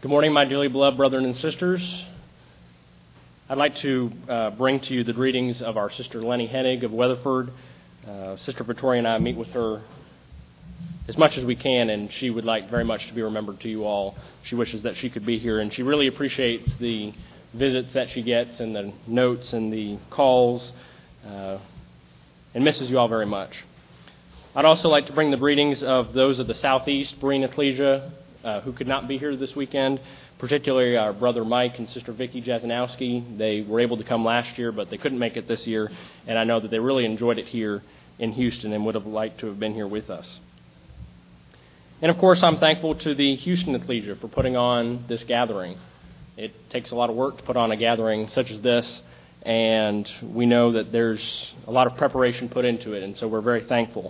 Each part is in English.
Good morning, my dearly beloved brethren and sisters. I'd like to bring to you the greetings of our sister Lenny Hennig of Weatherford. Sister Victoria and I meet with her as much as we can, and she would like very much to be remembered to you all. She wishes that she could be here, and she really appreciates the visits that she gets and the notes and the calls, and misses you all very much. I'd also like to bring the greetings of those of the Southeast, Berean Ecclesia, who could not be here this weekend, particularly our brother Mike and sister Vicky Jasanowski. They were able to come last year, but they couldn't make it this year, and I know that they really enjoyed it here in Houston and would have liked to have been here with us. And of course, I'm thankful to the Houston Ecclesia for putting on this gathering. It takes a lot of work to put on a gathering such as this, and we know that there's a lot of preparation put into it, and so we're very thankful.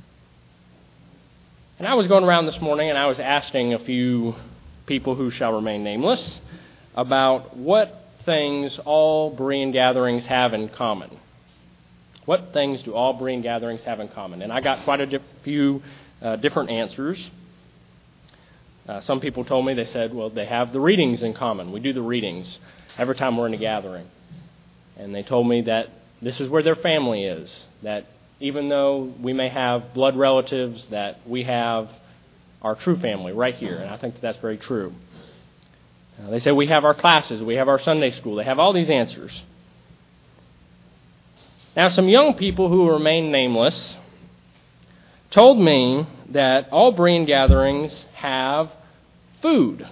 And I was going around this morning and I was asking a few people who shall remain nameless about what things all Berean gatherings have in common. What things do all Berean gatherings have in common? And I got quite a few different answers. Some people told me, they said, well, they have the readings in common. We do the readings every time we're in a gathering. And they told me that this is where their family is, that even though we may have blood relatives, that we have our true family right here, and I think that's very true. They say we have our classes, we have our Sunday school, they have all these answers. Now, some young people who remain nameless told me that all Berean gatherings have food,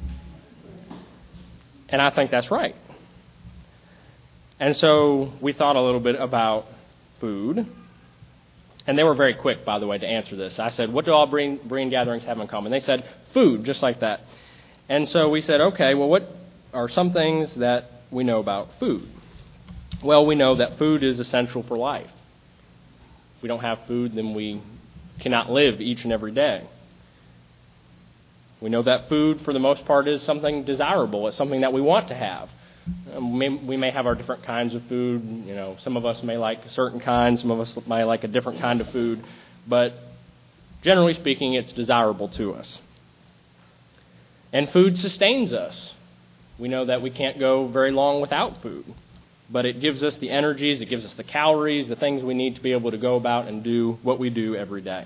and I think that's right. And so we thought a little bit about food. And they were very quick, by the way, to answer this. I said, what do all Berean gatherings have in common? They said, food, just like that. And so we said, okay, well, what are some things that we know about food? Well, we know that food is essential for life. If we don't have food, then we cannot live each and every day. We know that food, for the most part, is something desirable. It's something that we want to have. We may have our different kinds of food. You know, some of us may like certain kinds. Some of us may like a different kind of food. But generally speaking, it's desirable to us. And food sustains us. We know that we can't go very long without food. But it gives us the energies, it gives us the calories, the things we need to be able to go about and do what we do every day.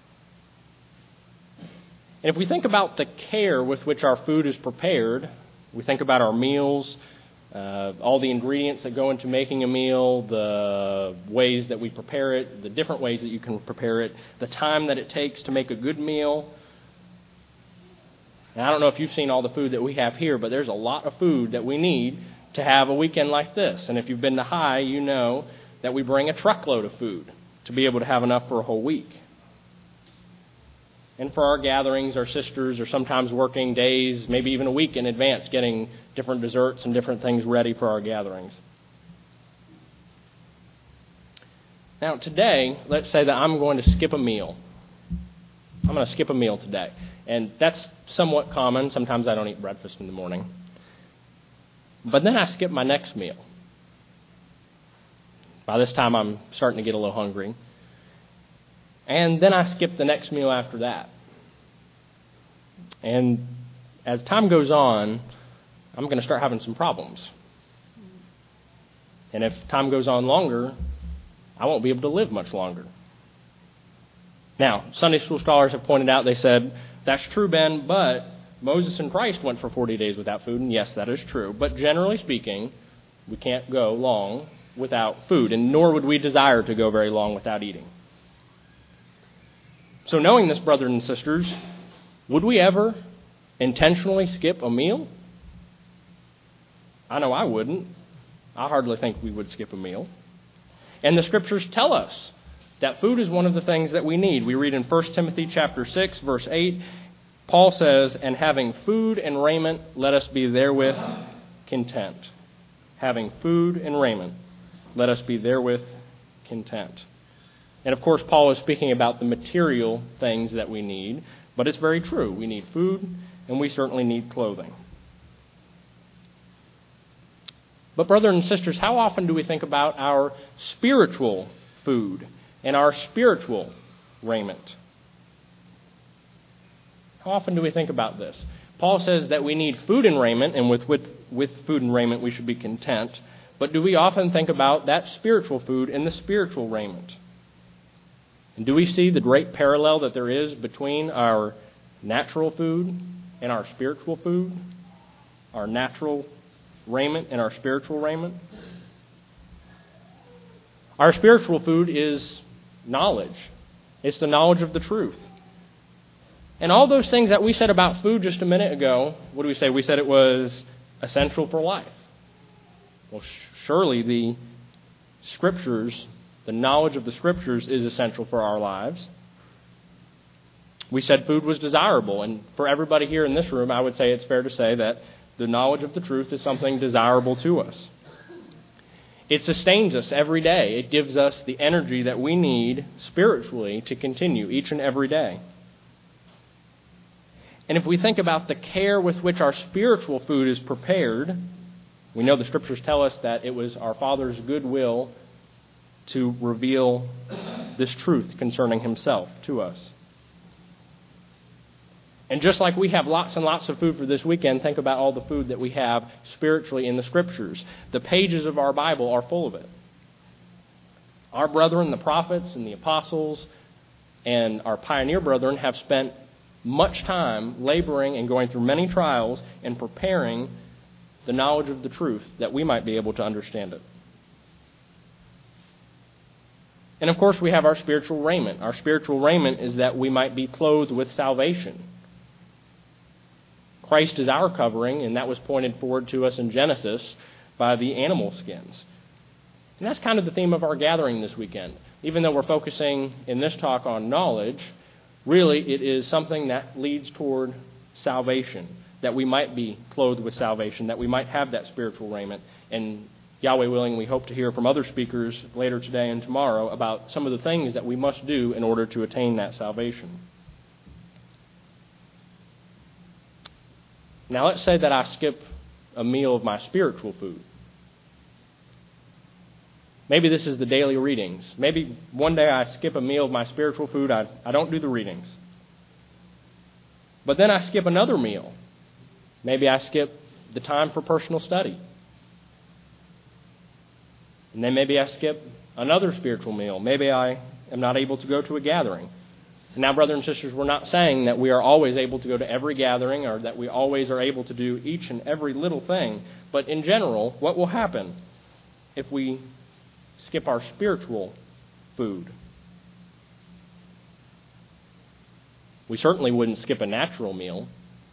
And if we think about the care with which our food is prepared, we think about our meals, all the ingredients that go into making a meal, the ways that we prepare it, the different ways that you can prepare it, the time that it takes to make a good meal. And I don't know if you've seen all the food that we have here, but there's a lot of food that we need to have a weekend like this. And if you've been to High, you know that we bring a truckload of food to be able to have enough for a whole week. And for our gatherings, our sisters are sometimes working days, maybe even a week in advance, getting different desserts and different things ready for our gatherings. Now, today, let's say that I'm going to skip a meal. I'm going to skip a meal today. And that's somewhat common. Sometimes I don't eat breakfast in the morning. But then I skip my next meal. By this time, I'm starting to get a little hungry. And then I skip the next meal after that. And as time goes on, I'm going to start having some problems. And if time goes on longer, I won't be able to live much longer. Now, Sunday school scholars have pointed out, they said, that's true, Ben, but Moses and Christ went for 40 days without food, and yes, that is true. But generally speaking, we can't go long without food, and nor would we desire to go very long without eating. So knowing this, brothers and sisters, would we ever intentionally skip a meal? I know I wouldn't. I hardly think we would skip a meal. And the Scriptures tell us that food is one of the things that we need. We read in 1 Timothy chapter 6, verse 8, Paul says, and having food and raiment, let us be therewith content. Having food and raiment, let us be therewith content. And of course, Paul is speaking about the material things that we need, but it's very true. We need food, and we certainly need clothing. But brothers and sisters, how often do we think about our spiritual food and our spiritual raiment? How often do we think about this? Paul says that we need food and raiment, and with food and raiment we should be content. But do we often think about that spiritual food and the spiritual raiment? And do we see the great parallel that there is between our natural food and our spiritual food? Our natural raiment and our spiritual raiment? Our spiritual food is knowledge. It's the knowledge of the truth. And all those things that we said about food just a minute ago, what do we say? We said it was essential for life. Well, surely the Scriptures, the knowledge of the Scriptures is essential for our lives. We said food was desirable, and for everybody here in this room, I would say it's fair to say that the knowledge of the truth is something desirable to us. It sustains us every day. It gives us the energy that we need spiritually to continue each and every day. And if we think about the care with which our spiritual food is prepared, we know the Scriptures tell us that it was our Father's good will to reveal this truth concerning Himself to us. And just like we have lots and lots of food for this weekend, think about all the food that we have spiritually in the Scriptures. The pages of our Bible are full of it. Our brethren, the prophets and the apostles, and our pioneer brethren have spent much time laboring and going through many trials and preparing the knowledge of the truth that we might be able to understand it. And of course we have our spiritual raiment. Our spiritual raiment is that we might be clothed with salvation. Christ is our covering, and that was pointed forward to us in Genesis by the animal skins. And that's kind of the theme of our gathering this weekend. Even though we're focusing in this talk on knowledge, really it is something that leads toward salvation, that we might be clothed with salvation, that we might have that spiritual raiment. And Yahweh willing, we hope to hear from other speakers later today and tomorrow about some of the things that we must do in order to attain that salvation. Now let's say that I skip a meal of my spiritual food. Maybe this is the daily readings. Maybe one day I skip a meal of my spiritual food. I don't do the readings. But then I skip another meal. Maybe I skip the time for personal study. And then maybe I skip another spiritual meal. Maybe I am not able to go to a gathering. Now, brothers and sisters, we're not saying that we are always able to go to every gathering or that we always are able to do each and every little thing. But in general, what will happen if we skip our spiritual food? We certainly wouldn't skip a natural meal.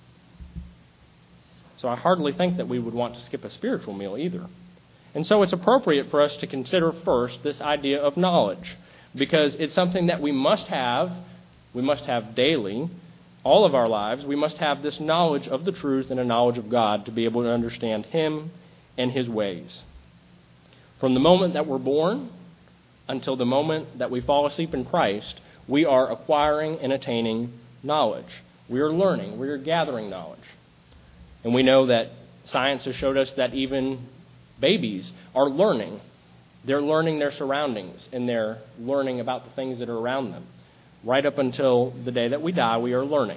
So I hardly think that we would want to skip a spiritual meal either. And so it's appropriate for us to consider first this idea of knowledge, because it's something that we must have daily, all of our lives. We must have this knowledge of the truth and a knowledge of God to be able to understand Him and His ways. From the moment that we're born until the moment that we fall asleep in Christ, we are acquiring and attaining knowledge. We are learning. We are gathering knowledge. And we know that science has showed us that even babies are learning. They're learning their surroundings, and they're learning about the things that are around them. Right up until the day that we die, we are learning.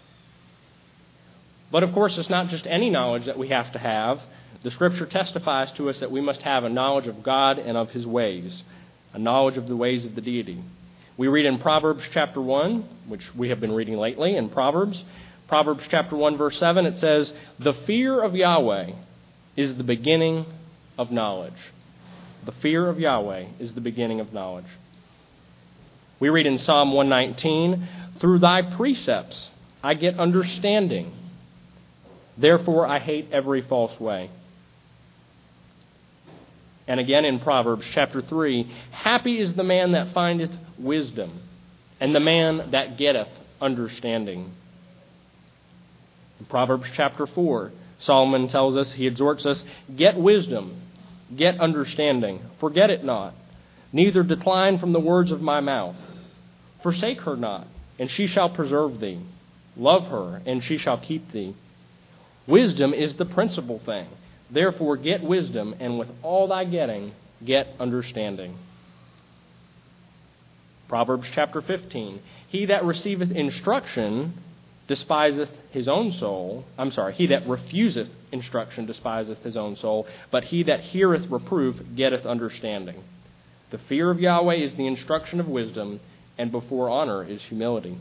But of course, it's not just any knowledge that we have to have. The Scripture testifies to us that we must have a knowledge of God and of His ways, a knowledge of the ways of the deity. We read in Proverbs chapter 1, which we have been reading lately in Proverbs chapter 1, verse 7, it says, "The fear of Yahweh is the beginning of knowledge." The fear of Yahweh is the beginning of knowledge. We read in Psalm 119, "Through thy precepts I get understanding. Therefore I hate every false way." And again in Proverbs chapter 3, "Happy is the man that findeth wisdom, and the man that getteth understanding." In Proverbs chapter 4, Solomon tells us, he exhorts us, "Get wisdom, get understanding, forget it not, neither decline from the words of my mouth. Forsake her not, and she shall preserve thee. Love her, and she shall keep thee. Wisdom is the principal thing. Therefore get wisdom, and with all thy getting, get understanding." Proverbs chapter 15, "He that receiveth instruction despiseth his own soul. He that refuseth instruction despiseth his own soul, but he that heareth reproof getteth understanding. The fear of Yahweh is the instruction of wisdom, and before honor is humility.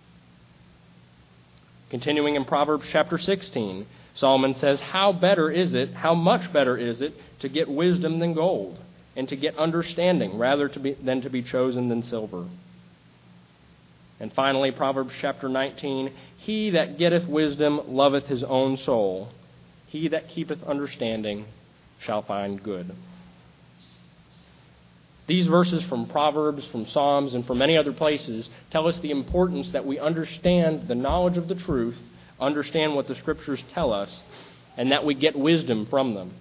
Continuing in Proverbs chapter 16, Solomon says, how much better is it to get wisdom than gold, and to get understanding than to be chosen than silver. And finally, Proverbs chapter 19, he that getteth wisdom loveth his own soul. He that keepeth understanding shall find good. These verses from Proverbs, from Psalms, and from many other places tell us the importance that we understand the knowledge of the truth, understand what the Scriptures tell us, and that we get wisdom from them.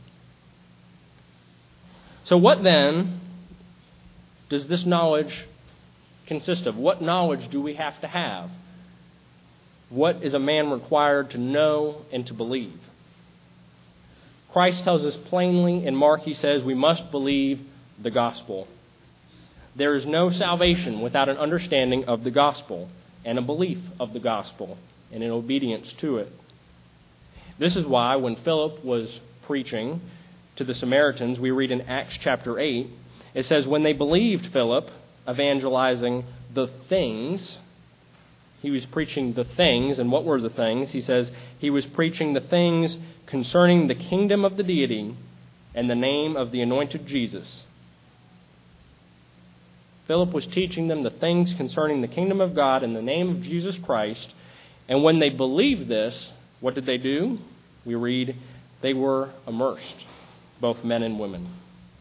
So what then does this knowledge consist of? What knowledge do we have to have? What is a man required to know and to believe? Christ tells us plainly in Mark, he says, we must believe the gospel. There is no salvation without an understanding of the gospel and a belief of the gospel and an obedience to it. This is why when Philip was preaching to the Samaritans, we read in Acts chapter 8, it says, when they believed Philip, evangelizing the things, he was preaching the things. And what were the things? He says he was preaching the things concerning the kingdom of the deity and the name of the anointed Jesus. Philip was teaching them the things concerning the kingdom of God in the name of Jesus Christ. And when they believed this, what did they do? We read, they were immersed, both men and women.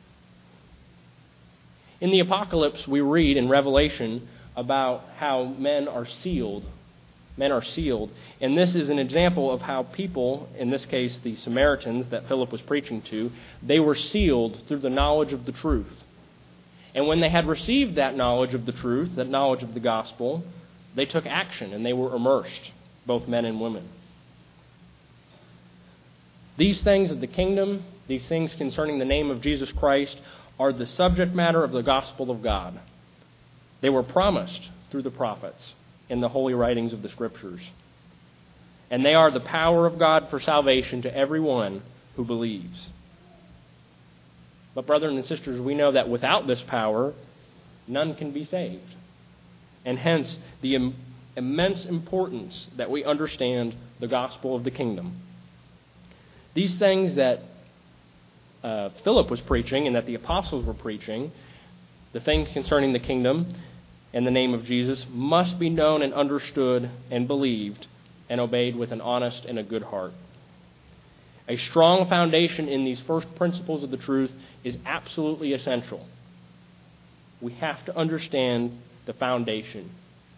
In the Apocalypse, we read in Revelation about how men are sealed. Men are sealed. And this is an example of how people, in this case the Samaritans that Philip was preaching to, they were sealed through the knowledge of the truth. And when they had received that knowledge of the truth, that knowledge of the gospel, they took action and they were immersed, both men and women. These things of the kingdom, these things concerning the name of Jesus Christ, are the subject matter of the gospel of God. They were promised through the prophets in the holy writings of the Scriptures. And they are the power of God for salvation to everyone who believes. But brothers and sisters, we know that without this power, none can be saved. And hence, the immense importance that we understand the gospel of the kingdom. These things that Philip was preaching and that the apostles were preaching, the things concerning the kingdom and the name of Jesus, must be known and understood and believed and obeyed with an honest and a good heart. A strong foundation in these first principles of the truth is absolutely essential. We have to understand the foundation.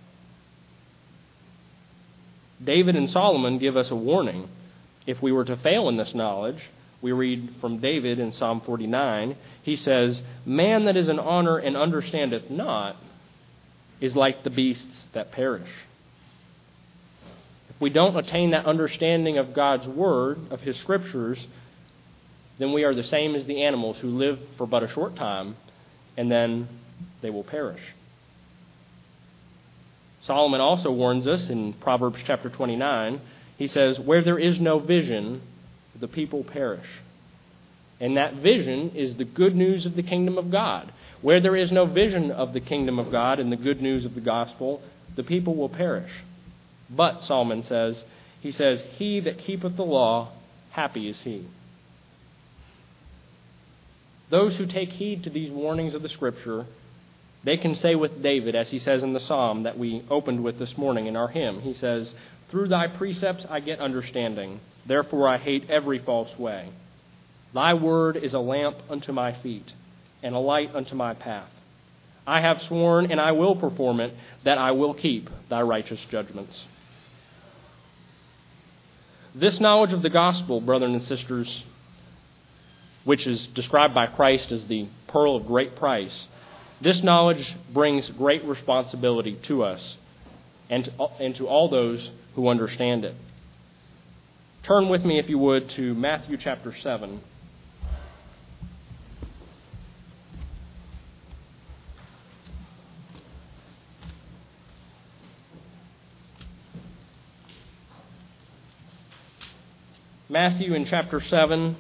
David and Solomon give us a warning. If we were to fail in this knowledge, we read from David in Psalm 49, he says, man that is in honor and understandeth not is like the beasts that perish. If we don't attain that understanding of God's word, of his scriptures, then we are the same as the animals who live for but a short time, and then they will perish. Solomon also warns us in Proverbs chapter 29, he says, where there is no vision, the people perish. And that vision is the good news of the kingdom of God. Where there is no vision of the kingdom of God and the good news of the gospel, the people will perish. But, Solomon says, he says, he that keepeth the law, happy is he. Those who take heed to these warnings of the Scripture, they can say with David, as he says in the psalm that we opened with this morning in our hymn, he says, through thy precepts I get understanding, therefore I hate every false way. Thy word is a lamp unto my feet, and a light unto my path. I have sworn, and I will perform it, that I will keep thy righteous judgments. This knowledge of the gospel, brothers and sisters, which is described by Christ as the pearl of great price, this knowledge brings great responsibility to us and to all those who understand it. Turn with me, if you would, to Matthew chapter 7. Matthew in chapter 7.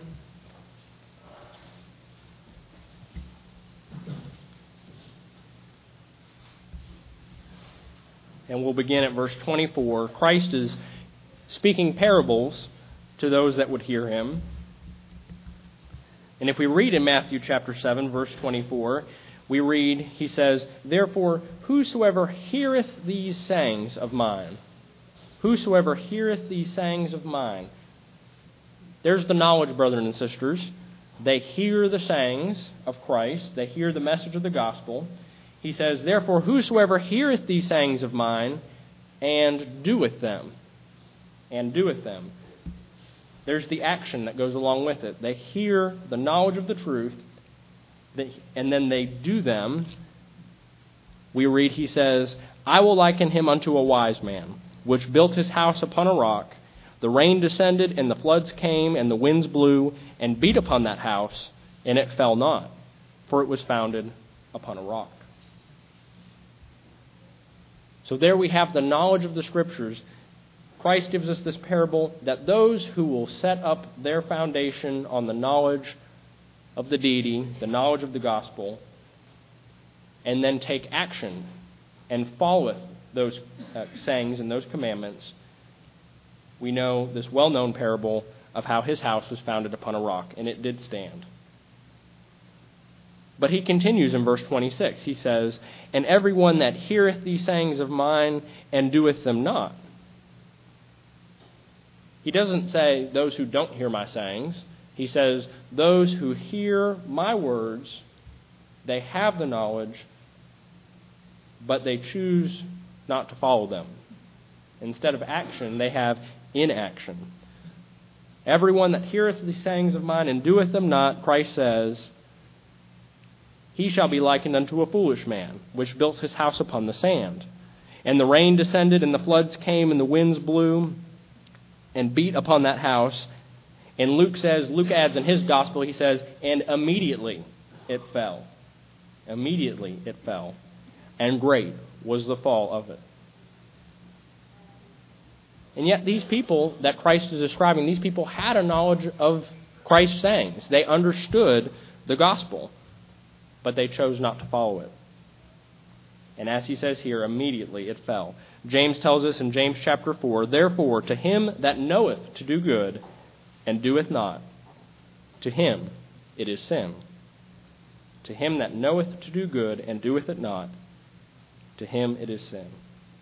And we'll begin at verse 24. Christ is speaking parables to those that would hear him. And if we read in Matthew chapter 7, verse 24, we read, he says, "Therefore, whosoever heareth these sayings of mine," whosoever heareth these sayings of mine. There's the knowledge, brethren and sisters. They hear the sayings of Christ. They hear the message of the gospel. He says, "Therefore, whosoever heareth these sayings of mine, and doeth them." And doeth them. There's the action that goes along with it. They hear the knowledge of the truth, and then they do them. We read, he says, "I will liken him unto a wise man, which built his house upon a rock. The rain descended, and the floods came, and the winds blew, and beat upon that house, and it fell not, for it was founded upon a rock." So there we have the knowledge of the Scriptures. Christ gives us this parable that those who will set up their foundation on the knowledge of the deity, the knowledge of the gospel, and then take action and followeth those sayings and those commandments, we know this well-known parable of how his house was founded upon a rock, and it did stand. But he continues in verse 26. He says, "And every one that heareth these sayings of mine, and doeth them not." He doesn't say those who don't hear my sayings. He says those who hear my words, they have the knowledge, but they choose not to follow them. Instead of action, they have inaction. "Everyone that heareth these sayings of mine and doeth them not," Christ says, "he shall be likened unto a foolish man, which built his house upon the sand. And the rain descended, and the floods came, and the winds blew, and beat upon that house." And Luke adds in his gospel, he says, "And immediately it fell." Immediately it fell. And great was the fall of it. And yet these people that Christ is describing, these people had a knowledge of Christ's sayings. They understood the gospel, but they chose not to follow it. And as he says here, immediately it fell. James tells us in James chapter 4, "Therefore, to him that knoweth to do good, and doeth not, to him it is sin. To him that knoweth to do good, and doeth it not, to him it is sin."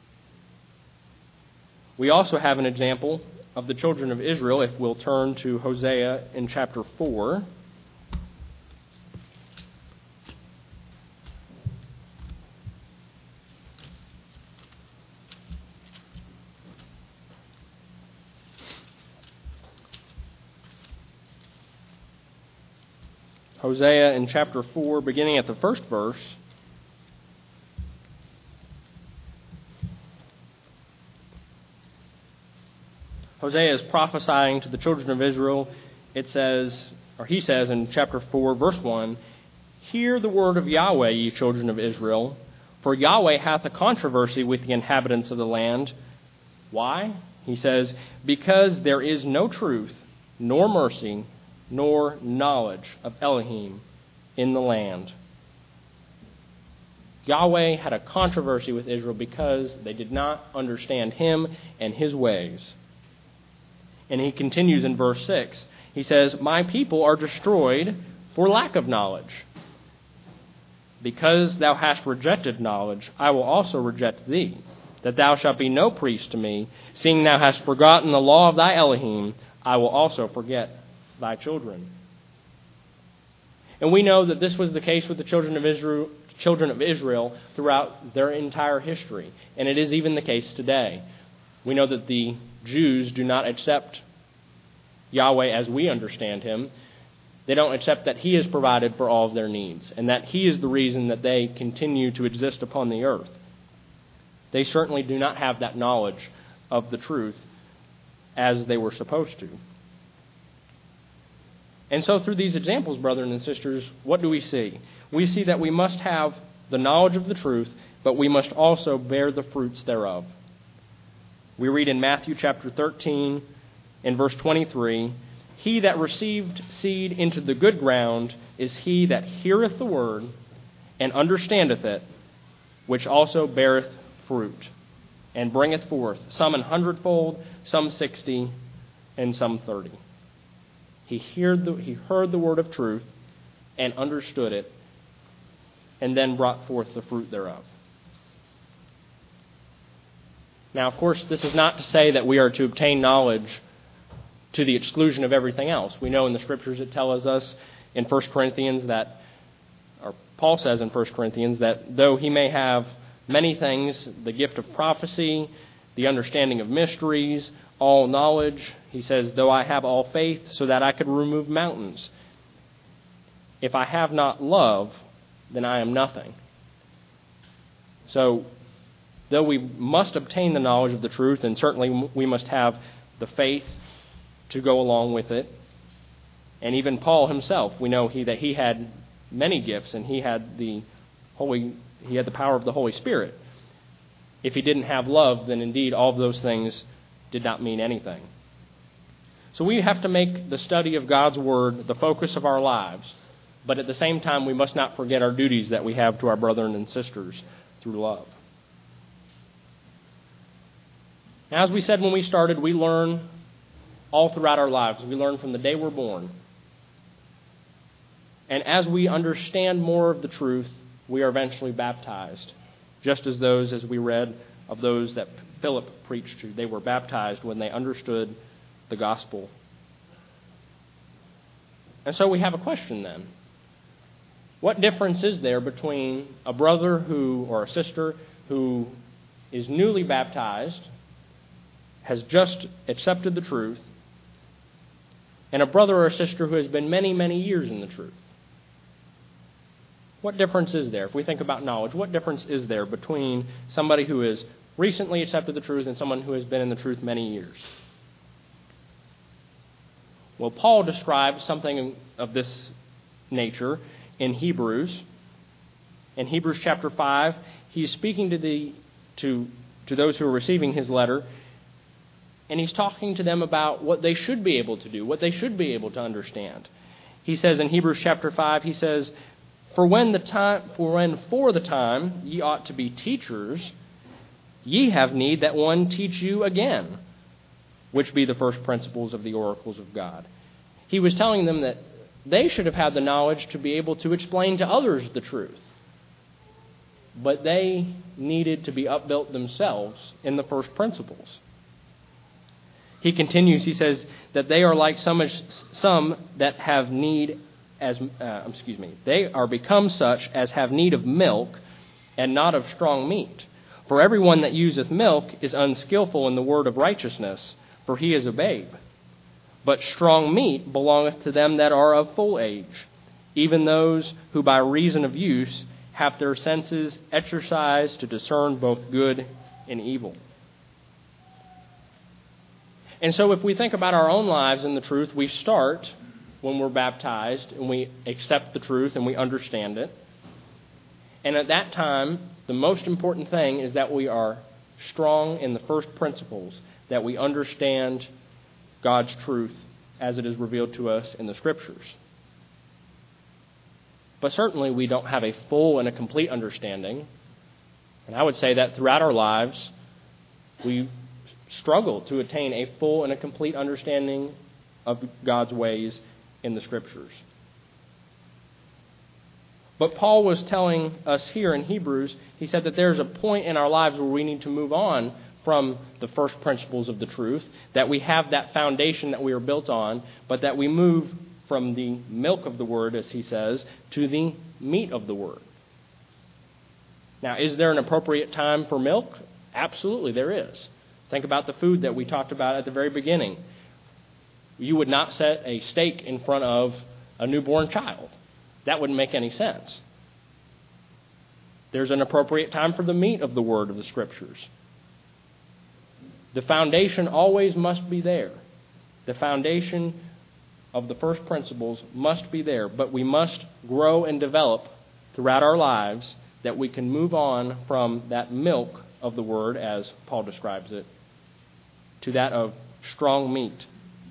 We also have an example of the children of Israel, if we'll turn to Hosea in chapter 4. Hosea in chapter 4, beginning at the first verse. Hosea is prophesying to the children of Israel. It says, or he says in chapter 4, verse 1, "Hear the word of Yahweh, ye children of Israel, for Yahweh hath a controversy with the inhabitants of the land." Why? He says, "Because there is no truth, nor mercy, nor knowledge of Elohim in the land." Yahweh had a controversy with Israel because they did not understand him and his ways. And he continues in verse 6. He says, "My people are destroyed for lack of knowledge. Because thou hast rejected knowledge, I will also reject thee, that thou shalt be no priest to me. Seeing thou hast forgotten the law of thy Elohim, I will also forget thy children." And we know that this was the case with the children of Israel throughout their entire history. And it is even the case today. We know that the Jews do not accept Yahweh as we understand him. They don't accept that he has provided for all of their needs and that he is the reason that they continue to exist upon the earth. They certainly do not have that knowledge of the truth as they were supposed to. And so through these examples, brethren and sisters, what do we see? We see that we must have the knowledge of the truth, but we must also bear the fruits thereof. We read in Matthew chapter 13 in verse 23, "He that received seed into the good ground is he that heareth the word, and understandeth it, which also beareth fruit, and bringeth forth, some 100-fold, some 60, and some 30. He heard the word of truth, and understood it, and then brought forth the fruit thereof." Now, of course, this is not to say that we are to obtain knowledge to the exclusion of everything else. We know in the Scriptures it tells us in 1 Corinthians that, or Paul says in 1 Corinthians, that though he may have many things, the gift of prophecy, the understanding of mysteries, all knowledge, he says, though I have all faith so that I could remove mountains, if I have not love, then I am nothing. So, though we must obtain the knowledge of the truth, and certainly we must have the faith to go along with it, and even Paul himself, we know that he had many gifts, and he had the power of the Holy Spirit. If he didn't have love, then indeed all of those things did not mean anything. So we have to make the study of God's Word the focus of our lives, but at the same time we must not forget our duties that we have to our brethren and sisters through love. Now, as we said when we started, we learn all throughout our lives. We learn from the day we're born. And as we understand more of the truth, we are eventually baptized, just as those, as we read, of those that Philip preached to. They were baptized when they understood the gospel. And so we have a question then. What difference is there between a brother or a sister who is newly baptized, has just accepted the truth, and a brother or a sister who has been many, many years in the truth? What difference is there? If we think about knowledge, what difference is there between somebody who has recently accepted the truth and someone who has been in the truth many years? Well, Paul describes something of this nature in Hebrews. In Hebrews chapter 5, he's speaking to those who are receiving his letter, and he's talking to them about what they should be able to do, what they should be able to understand. He says in Hebrews chapter 5, he says, For when for the time ye ought to be teachers, ye have need that one teach you again, which be the first principles of the oracles of God. He was telling them that they should have had the knowledge to be able to explain to others the truth. But they needed to be upbuilt themselves in the first principles. He continues, he says, that they are like some that have need they are become such as have need of milk and not of strong meat. For everyone that useth milk is unskillful in the word of righteousness, for he is a babe. But strong meat belongeth to them that are of full age, even those who by reason of use have their senses exercised to discern both good and evil. And so if we think about our own lives in the truth, we start when we're baptized and we accept the truth and we understand it. And at that time, the most important thing is that we are strong in the first principles, that we understand God's truth as it is revealed to us in the Scriptures. But certainly we don't have a full and a complete understanding. And I would say that throughout our lives, we struggle to attain a full and a complete understanding of God's ways in the Scriptures. But Paul was telling us here in Hebrews, he said that there's a point in our lives where we need to move on from the first principles of the truth, that we have that foundation that we are built on, but that we move from the milk of the Word, as he says, to the meat of the Word. Now, is there an appropriate time for milk? Absolutely, there is. Think about the food that we talked about at the very beginning. You would not set a steak in front of a newborn child. That wouldn't make any sense. There's an appropriate time for the meat of the Word of the Scriptures. The foundation always must be there. The foundation of the first principles must be there, but we must grow and develop throughout our lives that we can move on from that milk of the Word, as Paul describes it, to that of strong meat,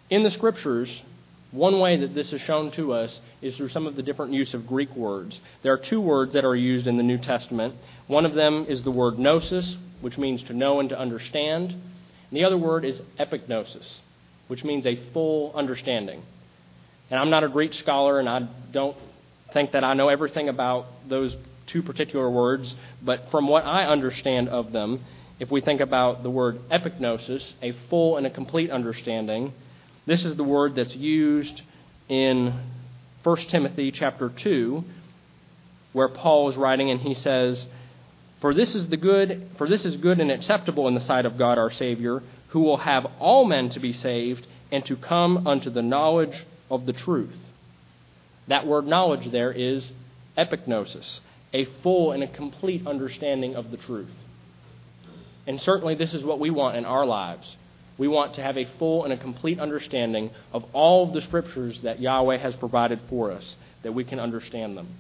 In the Scriptures, one way that this is shown to us is through some of the different use of Greek words. There are two words that are used in the New Testament. One of them is the word gnosis, which means to know and to understand. And the other word is epignosis, which means a full understanding. And I'm not a Greek scholar, and I don't think that I know everything about those two particular words, but from what I understand of them, if we think about the word epignosis, a full and a complete understanding, this is the word that's used in 1 Timothy chapter 2, where Paul is writing and he says, For this is good and acceptable in the sight of God our Savior, who will have all men to be saved and to come unto the knowledge of the truth. That word knowledge there is epignosis, a full and a complete understanding of the truth. And certainly this is what we want in our lives. We want to have a full and a complete understanding of all of the Scriptures that Yahweh has provided for us, that we can understand them.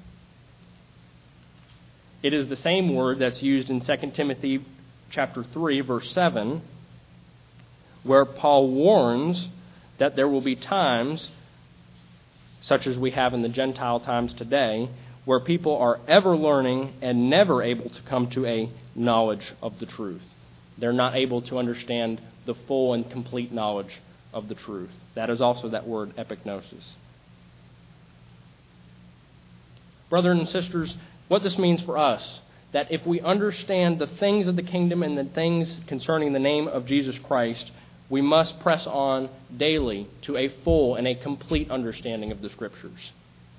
It is the same word that's used in 2 Timothy chapter 3, verse 7, where Paul warns that there will be times, such as we have in the Gentile times today, where people are ever learning and never able to come to a knowledge of the truth. They're not able to understand the full and complete knowledge of the truth. That is also that word epignosis. Brothers and sisters, what this means for us, that if we understand the things of the kingdom and the things concerning the name of Jesus Christ, we must press on daily to a full and a complete understanding of the Scriptures.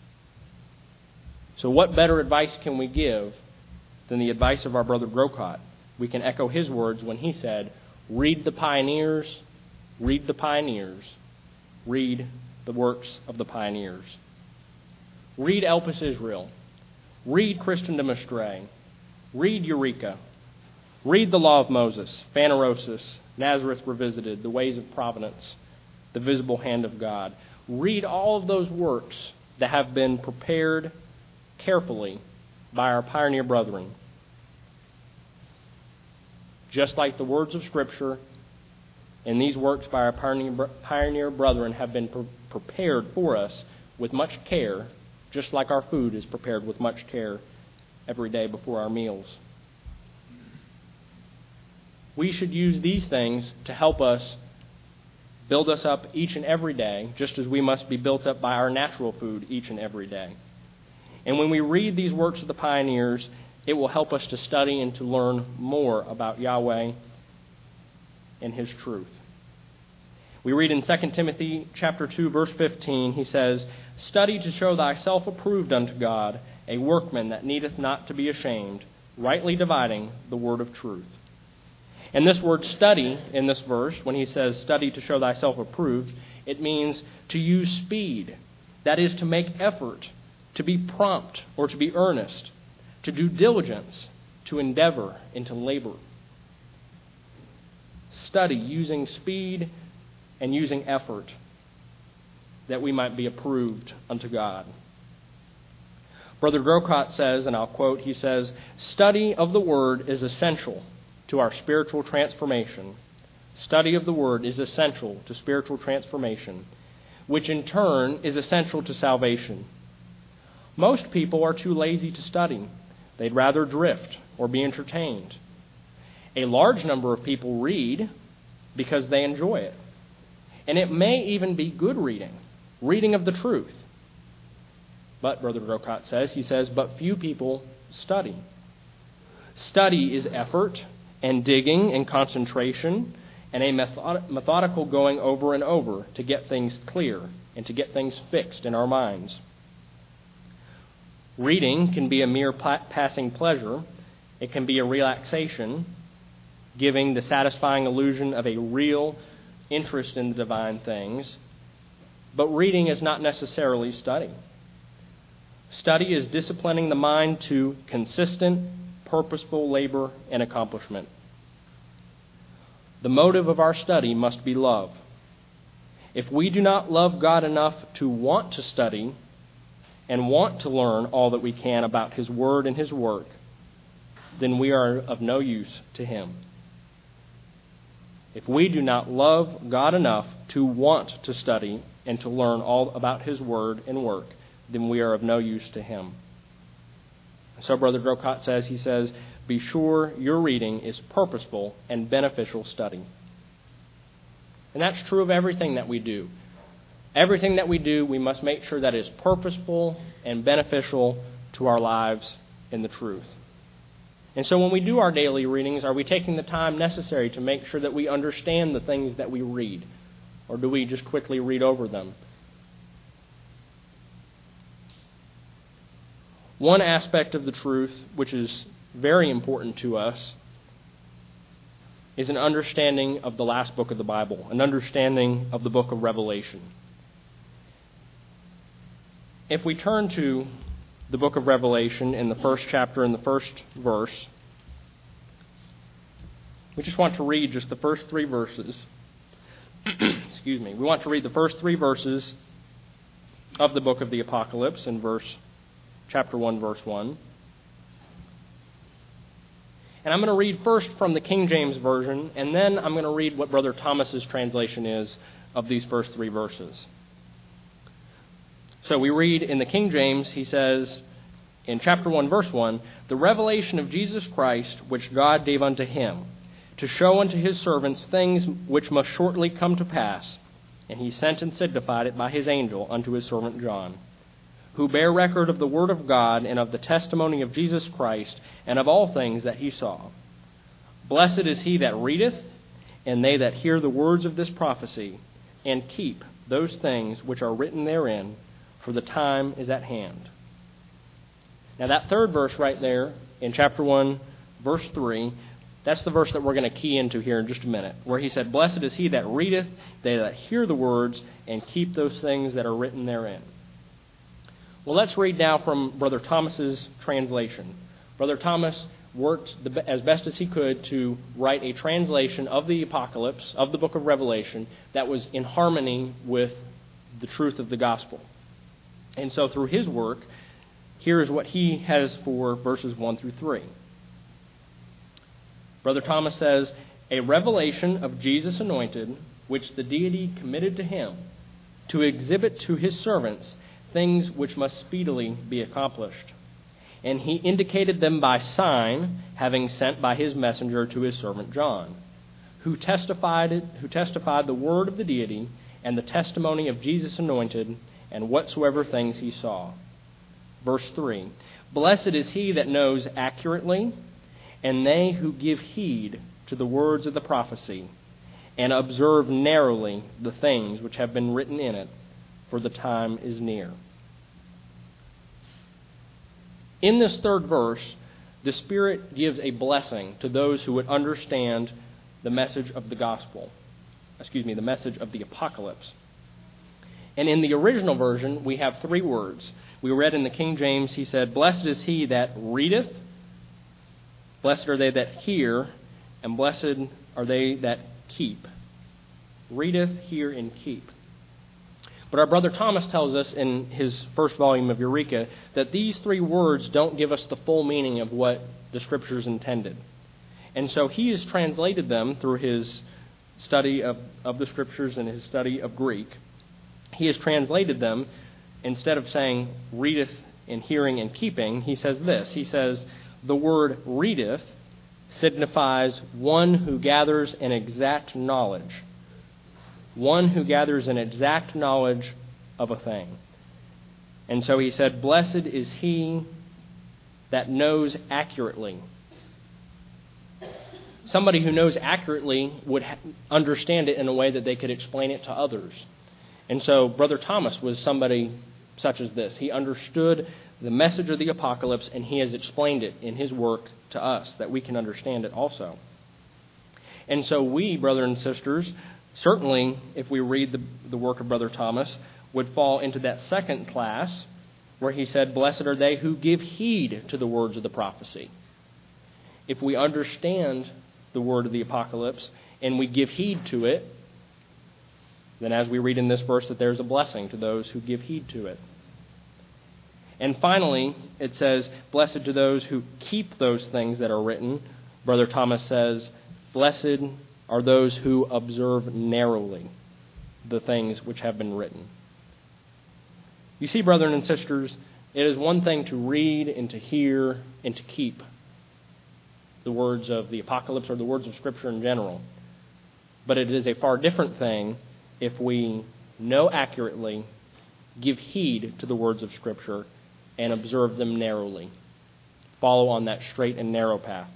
So what better advice can we give than the advice of our brother Grocott? We can echo his words when he said, read the pioneers, read the pioneers, read the works of the pioneers. Read Elpis Israel, read Christendom Astray, read Eureka, read the Law of Moses, Phanerosis, Nazareth Revisited, The Ways of Providence, The Visible Hand of God. Read all of those works that have been prepared carefully by our pioneer brethren. Just like the words of Scripture and these works by our pioneer brethren have been prepared for us with much care, just like our food is prepared with much care every day before our meals. We should use these things to help us build us up each and every day, just as we must be built up by our natural food each and every day. And when we read these works of the pioneers, it will help us to study and to learn more about Yahweh and His truth. We read in 2 Timothy chapter 2, verse 15, he says, Study to show thyself approved unto God, a workman that needeth not to be ashamed, rightly dividing the word of truth. And this word study in this verse, when he says study to show thyself approved, it means to use speed. That is to make effort, to be prompt or to be earnest, to do diligence, to endeavor, and to labor. Study using speed and using effort that we might be approved unto God. Brother Grocott says, and I'll quote, he says, Study of the Word is essential to our spiritual transformation. Study of the Word is essential to spiritual transformation, which in turn is essential to salvation. Most people are too lazy to study. They'd rather drift or be entertained. A large number of people read because they enjoy it. And it may even be good reading of the truth. But, Brother Grocott says, he says, but few people study. Study is effort and digging and concentration and a methodical going over and over to get things clear and to get things fixed in our minds. Reading can be a mere passing pleasure. It can be a relaxation, giving the satisfying illusion of a real interest in the divine things. But reading is not necessarily study. Study is disciplining the mind to consistent, purposeful labor and accomplishment. The motive of our study must be love. If we do not love God enough to want to study and want to learn all that we can about His Word and His work, then we are of no use to Him. If we do not love God enough to want to study and to learn all about His Word and work, then we are of no use to Him. So Brother Drocott says, he says, be sure your reading is purposeful and beneficial study. And that's true of everything that we do. Everything that we do, we must make sure that is purposeful and beneficial to our lives in the truth. And so when we do our daily readings, are we taking the time necessary to make sure that we understand the things that we read? Or do we just quickly read over them? One aspect of the truth, which is very important to us, is an understanding of the last book of the Bible, an understanding of the book of Revelation. If we turn to the book of Revelation in the first chapter and the first verse, we just want to read just the first three verses. Excuse me. We want to read the first three verses of the book of the Apocalypse in chapter 1, verse 1. And I'm going to read first from the King James Version, and then I'm going to read what Brother Thomas's translation is of these first three verses. So we read in the King James, he says, in chapter 1, verse 1, the revelation of Jesus Christ, which God gave unto him, to show unto his servants things which must shortly come to pass. And he sent and signified it by his angel unto his servant John, who bear record of the word of God and of the testimony of Jesus Christ and of all things that he saw. Blessed is he that readeth, and they that hear the words of this prophecy, and keep those things which are written therein, for the time is at hand. Now that third verse right there in chapter 1, verse 3, that's the verse that we're going to key into here in just a minute, where he said, blessed is he that readeth, they that hear the words, and keep those things that are written therein. Well, let's read now from Brother Thomas's translation. Brother Thomas worked as best as he could to write a translation of the Apocalypse, of the book of Revelation, that was in harmony with the truth of the gospel. And so through his work, here is what he has for verses 1 through 3. Brother Thomas says, a revelation of Jesus anointed, which the deity committed to him, to exhibit to his servants things which must speedily be accomplished. And he indicated them by sign, having sent by his messenger to his servant John, who testified the word of the deity and the testimony of Jesus anointed, and whatsoever things he saw. Verse 3, blessed is he that knows accurately, and they who give heed to the words of the prophecy, and observe narrowly the things which have been written in it, for the time is near. In this third verse, the Spirit gives a blessing to those who would understand the message of the gospel. The message of the Apocalypse. And in the original version, we have three words. We read in the King James, he said, blessed is he that readeth, blessed are they that hear, and blessed are they that keep. Readeth, hear, and keep. But our brother Thomas tells us in his first volume of Eureka that these three words don't give us the full meaning of what the Scriptures intended. And so he has translated them through his study of the Scriptures and his study of Greek. He has translated them, instead of saying readeth and hearing and keeping, he says this. He says, the word readeth signifies one who gathers an exact knowledge. One who gathers an exact knowledge of a thing. And so he said, blessed is he that knows accurately. Somebody who knows accurately would understand it in a way that they could explain it to others. And so Brother Thomas was somebody such as this. He understood the message of the Apocalypse, and he has explained it in his work to us, that we can understand it also. And so we, brothers and sisters, certainly, if we read the work of Brother Thomas, would fall into that second class where he said, blessed are they who give heed to the words of the prophecy. If we understand the word of the Apocalypse and we give heed to it, then as we read in this verse, that there's a blessing to those who give heed to it. And finally, it says, blessed to those who keep those things that are written. Brother Thomas says, blessed are those who observe narrowly the things which have been written. You see, brethren and sisters, it is one thing to read and to hear and to keep the words of the Apocalypse or the words of Scripture in general. But it is a far different thing if we know accurately, give heed to the words of Scripture, and observe them narrowly. Follow on that straight and narrow path.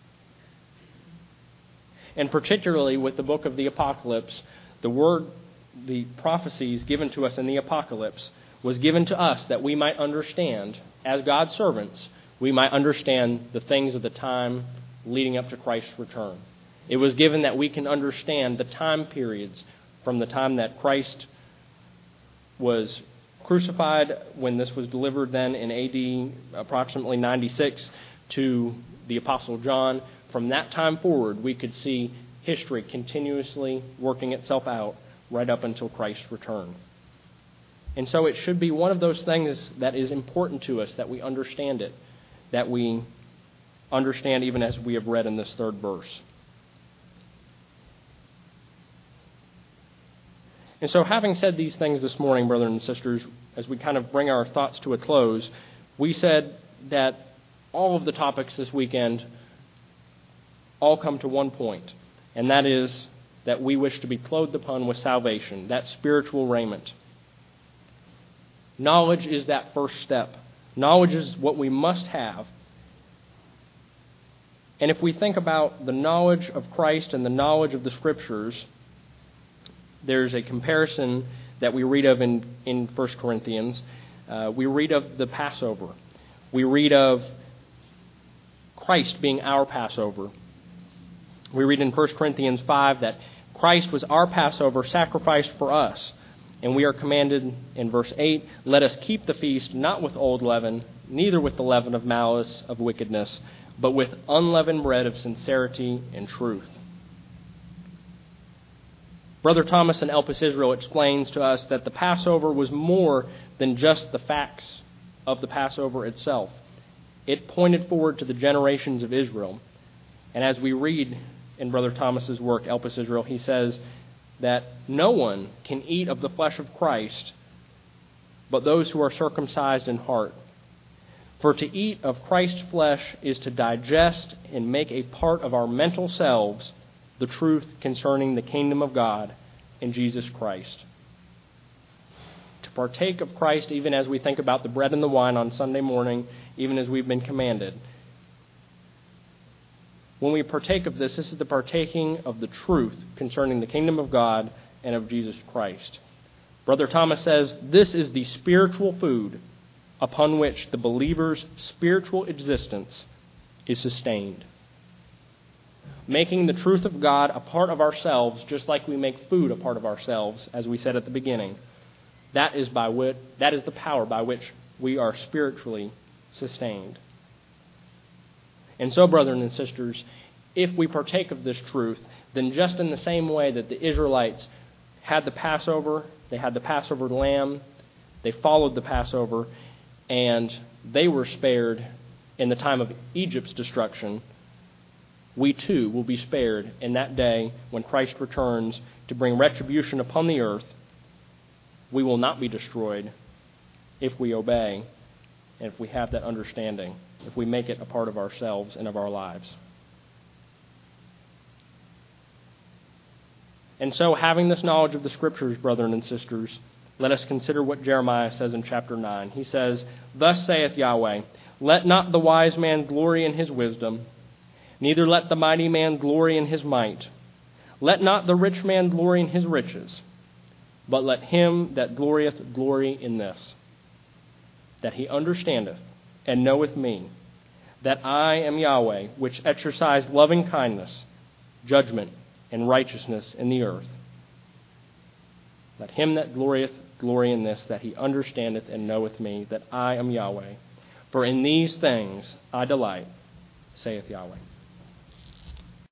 And particularly with the book of the Apocalypse, the prophecies given to us in the Apocalypse was given to us that we might understand, as God's servants, we might understand the things of the time leading up to Christ's return. It was given that we can understand the time periods from the time that Christ was crucified, when this was delivered then in AD approximately 96 to the Apostle John. From that time forward, we could see history continuously working itself out right up until Christ's return. And so it should be one of those things that is important to us, that we understand it, that we understand even as we have read in this third verse. And so having said these things this morning, brothers and sisters, as we kind of bring our thoughts to a close, we said that all of the topics this weekend all come to one point, and that is that we wish to be clothed upon with salvation, that spiritual raiment. Knowledge is that first step. Knowledge is what we must have. And if we think about the knowledge of Christ and the knowledge of the Scriptures, there's a comparison that we read of in 1 Corinthians. We read of the Passover. We read of Christ being our Passover. We read in 1 Corinthians 5 that Christ was our Passover sacrificed for us. And we are commanded in verse 8, let us keep the feast not with old leaven, neither with the leaven of malice of wickedness, but with unleavened bread of sincerity and truth. Brother Thomas in Elpis Israel explains to us that the Passover was more than just the facts of the Passover itself. It pointed forward to the generations of Israel. And as we read in Brother Thomas's work, Elpis Israel, he says that no one can eat of the flesh of Christ but those who are circumcised in heart. For to eat of Christ's flesh is to digest and make a part of our mental selves the truth concerning the kingdom of God in Jesus Christ. To partake of Christ, even as we think about the bread and the wine on Sunday morning, even as we've been commanded. When we partake of this is the partaking of the truth concerning the kingdom of God and of Jesus Christ. Brother Thomas says, this is the spiritual food upon which the believer's spiritual existence is sustained. Making the truth of God a part of ourselves, just like we make food a part of ourselves, as we said at the beginning, that is the power by which we are spiritually sustained. And so, brethren and sisters, if we partake of this truth, then just in the same way that the Israelites had the Passover, they had the Passover lamb, they followed the Passover, and they were spared in the time of Egypt's destruction, we too will be spared in that day when Christ returns to bring retribution upon the earth. We will not be destroyed if we obey and if we have that understanding, if we make it a part of ourselves and of our lives. And so, having this knowledge of the Scriptures, brethren and sisters, let us consider what Jeremiah says in chapter 9. He says, thus saith Yahweh, let not the wise man glory in his wisdom, neither let the mighty man glory in his might. Let not the rich man glory in his riches, but let him that glorieth glory in this, that he understandeth and knoweth me, that I am Yahweh, which exercise loving kindness, judgment, and righteousness in the earth. Let him that glorieth glory in this, that he understandeth and knoweth me, that I am Yahweh. For in these things I delight, saith Yahweh.